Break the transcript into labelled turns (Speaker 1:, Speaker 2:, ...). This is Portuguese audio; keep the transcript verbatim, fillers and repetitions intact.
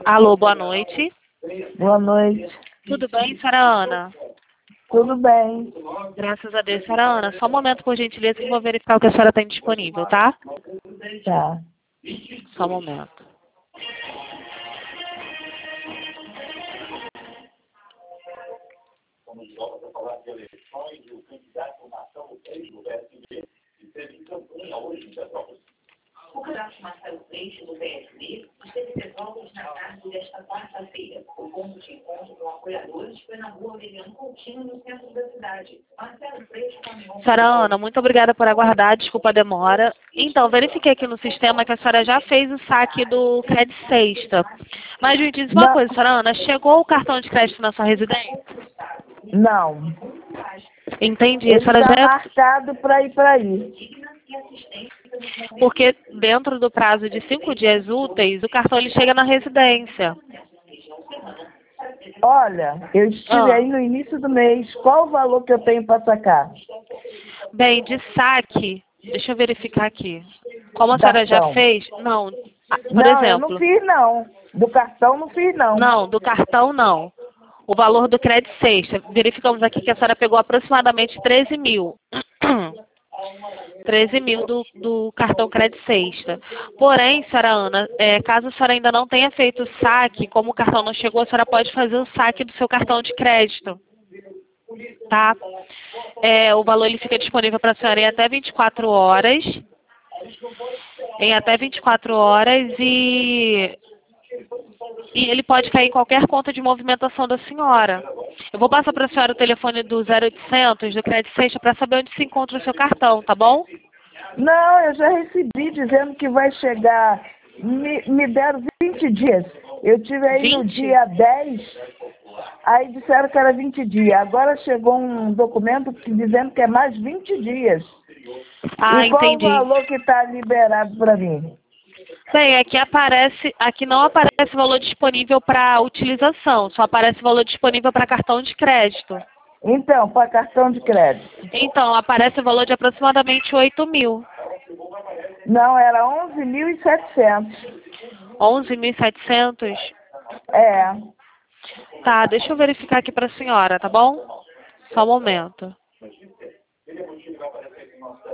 Speaker 1: Alô, boa noite.
Speaker 2: Boa noite.
Speaker 1: Tudo bem, senhora Ana?
Speaker 2: Tudo bem?
Speaker 1: Graças a Deus, senhora Ana. Só um momento, por gentileza, que eu vou verificar o que a senhora tem disponível, tá?
Speaker 2: Tá.
Speaker 1: Só um momento.
Speaker 3: O candidato Marcelo Freixo, do P S B, esteve de volta na tarde desta quarta-feira. O ponto de encontro com apoiadores foi na rua Aureliano Coutinho, no centro da cidade. Marcelo Freixo caminhou...
Speaker 1: Senhora Ana, muito obrigada por aguardar, desculpa a demora. Então, verifiquei aqui no sistema que a senhora já fez o saque do crédito sexta. Mas me diz uma
Speaker 2: Não.
Speaker 1: coisa, senhora Ana, chegou o cartão de crédito na sua residência?
Speaker 2: Não.
Speaker 1: Entendi, a
Speaker 2: Ele
Speaker 1: senhora
Speaker 2: está
Speaker 1: já...
Speaker 2: marcado para ir para aí.
Speaker 1: Porque dentro do prazo de cinco dias úteis, o cartão ele chega na residência.
Speaker 2: Olha, eu estive
Speaker 1: Ah.
Speaker 2: aí no início do mês. Qual o valor que eu tenho para sacar?
Speaker 1: Bem, de saque, deixa eu verificar aqui. Como a
Speaker 2: Da
Speaker 1: senhora já
Speaker 2: ação.
Speaker 1: fez, não, ah, por
Speaker 2: Não, eu não
Speaker 1: exemplo,
Speaker 2: fiz não. Do cartão não fiz não.
Speaker 1: não, do cartão não. O valor do crédito sexta, verificamos aqui que a senhora pegou aproximadamente treze mil. treze mil do, do cartão crédito sexta. Porém, senhora Ana, é, caso a senhora ainda não tenha feito o saque, como o cartão não chegou, a senhora pode fazer o saque do seu cartão de crédito. Tá? É, o valor ele fica disponível para a senhora em até vinte e quatro horas. Em até vinte e quatro horas e, e ele pode cair em qualquer conta de movimentação da senhora. Eu vou passar para a senhora o telefone do zero oitocentos do Crédito Sexta para saber onde se encontra o seu cartão, tá bom?
Speaker 2: Não, eu já recebi dizendo que vai chegar. Me, me deram vinte dias. Eu tive aí no
Speaker 1: vinte?
Speaker 2: dia dez, aí disseram que era vinte dias. Agora chegou um documento que- dizendo que é mais vinte dias.
Speaker 1: Ah,
Speaker 2: E qual o
Speaker 1: entendi.
Speaker 2: valor que está liberado para mim?
Speaker 1: Bem, aqui aparece, aqui não aparece valor disponível para utilização, só aparece valor disponível para cartão de crédito.
Speaker 2: Então, para cartão de crédito.
Speaker 1: Então, aparece o valor de aproximadamente oito mil.
Speaker 2: Não, era onze mil e setecentos.
Speaker 1: onze mil e setecentos?
Speaker 2: É.
Speaker 1: Tá, deixa eu verificar aqui para a senhora, tá bom? Só um momento.